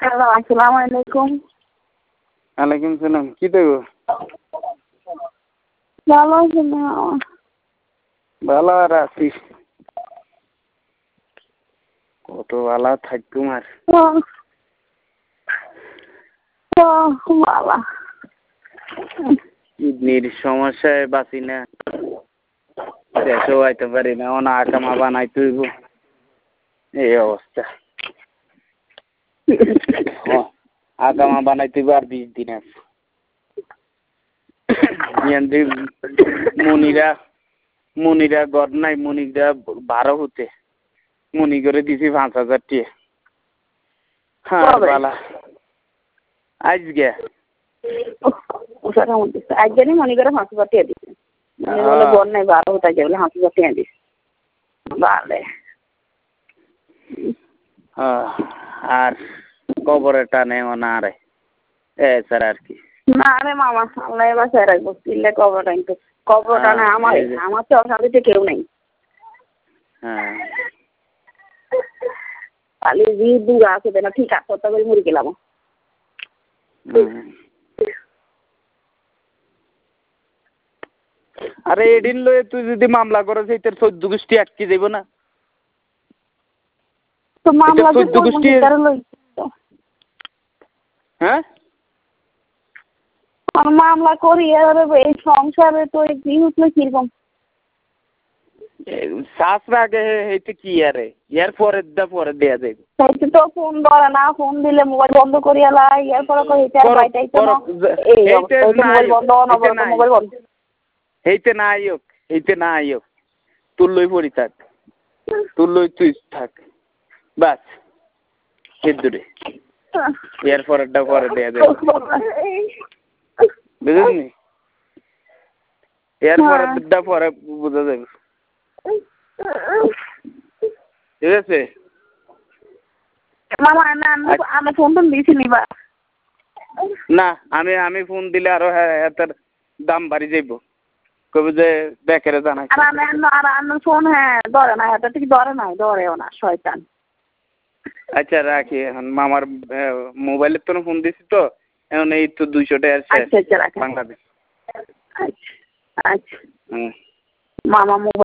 Hello, আসসালামু আলাইকুম। ওয়ালাইকুম সালাম। কি দেবো? ভালো আছেন না? ভালো আর আছি। কত ভালো থাকুম আর। ভালো। কিডনির সমস্যায় বাঁচি না, দেশেও আইতে পারি না, অনা আকামা বানাইতে হইব, এই অবস্থা। আকামা বানাইতে হইব আর 20 দিন আছে। মনিরা গড় নাই, মনিরা 12 হতে মনি করে দিছি 5,000 টিয়া। হ্যাঁ বালা আজকে একজনই মনে করে 5,000 টাকা দিচ্ছে। বলে বল নাই 12 হতে বলে 5,000 টাকা দিচ্ছে। ভালো। আর কবরের টানে না রে স্যার আর কি না রে মামা, আল্লাহ এবার স্যার রাখবো কিনলে কবর টানে আমার তো অশান্তিতে কেউ নেই। হ্যাঁ খালি দূর আছে না, ঠিক আছে তবে মরে গেলাম। আরে এদিন লয়ে তুই যদি মামলা করস এই তোর 14 গোষ্ঠী আটকে যাইব না? তো মামলা 14 গোষ্ঠী। হ্যাঁ মামলা করি এই সংসারে তো কি হচ্ছে কিরকম শাস্ত্র আগে হইতে কি আরে ইয়ার পরে দেয়া যাইব। তো ফোন ধরে না, ফোন দিলে মোবাইল বন্ধ করিয়া লাই, ইয়ার পরে মোবাইল বন্ধ মোবাইল বন্ধ হইতে না আইওক তোর লই পড়ি থাক, তোর লই তুই থাক বাস এর দূরে। ইয়ার পরেরটা পরে দেয়া যাইব, বুঝলি? এর পরেরটা পরে বোঝা যাবে, ঠিক আছে? মামা আমি ফোন টোন দিয়েছি নিবা না, আমি ফোন দিলে আরো এটার দাম বাড়ি যাইব, কবে যে বেকারে জানাই। আর ফোন হ্যাঁ ধরে না, এটা ঠিক ধরেও না শয়তান। আচ্ছা রাখি এখন, মামার মোবাইলের তো ফোন দিছি তো এখন, এই তো 200 টাকার শেষ বাংলাদেশ। আচ্ছা মামা মোবাইল